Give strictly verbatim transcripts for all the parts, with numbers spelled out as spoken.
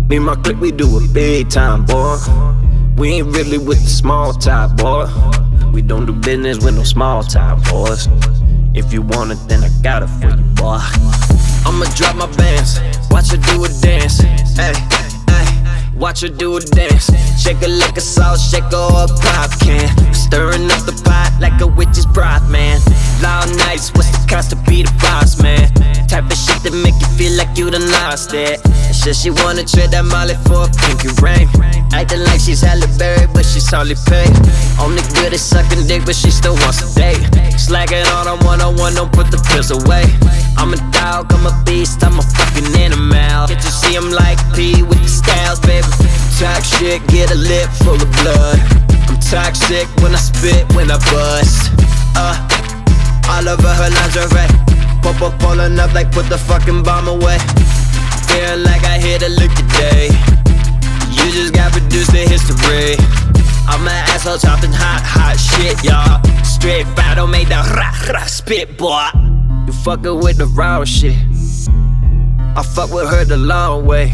Me and my clique, we do it big time, boy. We ain't really with the small type, boy. We don't do business with no small type, boys. If you want it, then I got it for you, boy. I'ma drop my bands, watch her do a dance. Hey, hey, watch her do a dance. Shake her like a sauce, shake her up pop can. Stirring up the pot like a witch's broth, man. Loud nights, what's the cost to be the boss, man? Type of shit that make you feel like you done lost it. And shit, she wanna trade that Molly for a pinky ring. Acting like she's Halle Berry, but she's only paid. Only good at sucking dick, but she still wants to date. Slacking on on one-on-one, don't put the pills away. I'm a dog, I'm a beast, I'm a fucking animal. Can't you see I'm like P with the styles, baby? Talk shit, get a lip full of blood. I'm toxic when I spit, when I bust. Uh, all over her lingerie. Pop up, pulling up like put the fucking bomb away. Feeling like I hit a lick today. You just got reduced to history. I'm an asshole talking hot, hot shit, y'all. Straight fire, don't make that rah, rah, spit, boy. You fucking with the raw shit. I fuck with her the long way.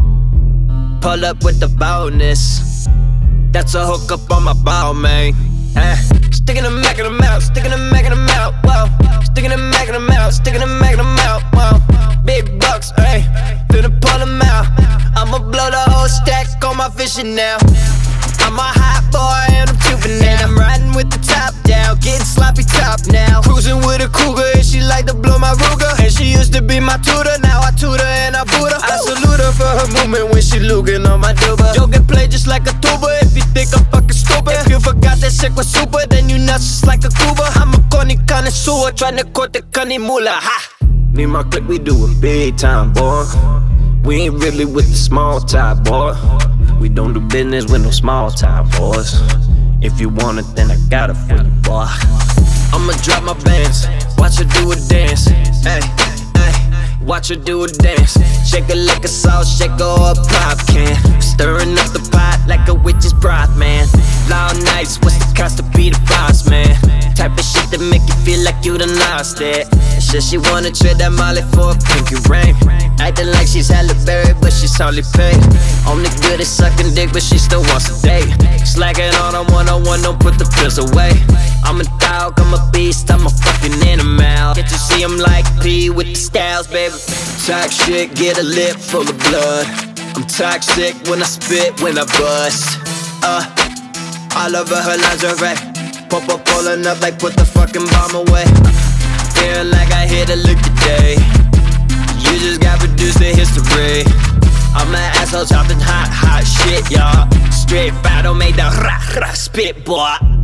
Pull up with the boldness. That's a hook up on my ball, man. Eh. Sticking a Mac in the mouth, sticking a Mac in the mouth, whoa. Sticking a Mac in the mouth, sticking a Mac in the mouth, whoa. Big bucks, ayy, finna pull them out. I'ma blow the whole stack on my fishing now. I'm a hot boy and I'm tubing now. I'm riding with the top down, getting sloppy top now. Cruising with a cougar and she like to blow my Ruger. And she used to be my tutor, now I tutor and I boot her. I salute her for her movement when she looking on my duba. Yo, get played just like a tuba if you think I'm fucking stupid. If you forgot that shit was super, then you nuts just like a Cuba. I'm a corny connoisseur, tryna court the cunny moolah, ha! Me and my clique, we do it big time, boy. We ain't really with the small type, boy. We don't do business with no small type, boys. If you want it, then I got it for you, boy. I'ma drop my bands, watch her do a dance. Hey, hey, watch her do a dance. Shake her like a sauce, shake her up pop can. Stirring up the pot like a witch's broth, man. Long nights, what's the cost to be the boss, man? Type of shit that make you feel like you done lost it. And shit, she wanna trade that Molly for a pinky ring. Acting like she's Halle Berry, but she's only paid. Only good at sucking dick, but she still wants to date. Slacking on on one-on-one, don't put the pills away. I'm a dog, I'm a beast, I'm a fucking animal. Can't you see I'm like P with the styles, baby? Talk shit, get a lip full of blood. I'm toxic when I spit, when I bust. Uh, all over her lingerie. Pop up, pulling up like put the fucking bomb away. Feeling like I hit a lick today. You just got reduced to history. I'm an asshole talking hot, hot shit, y'all. Straight fire, don't make that rah, rah, spit, boy.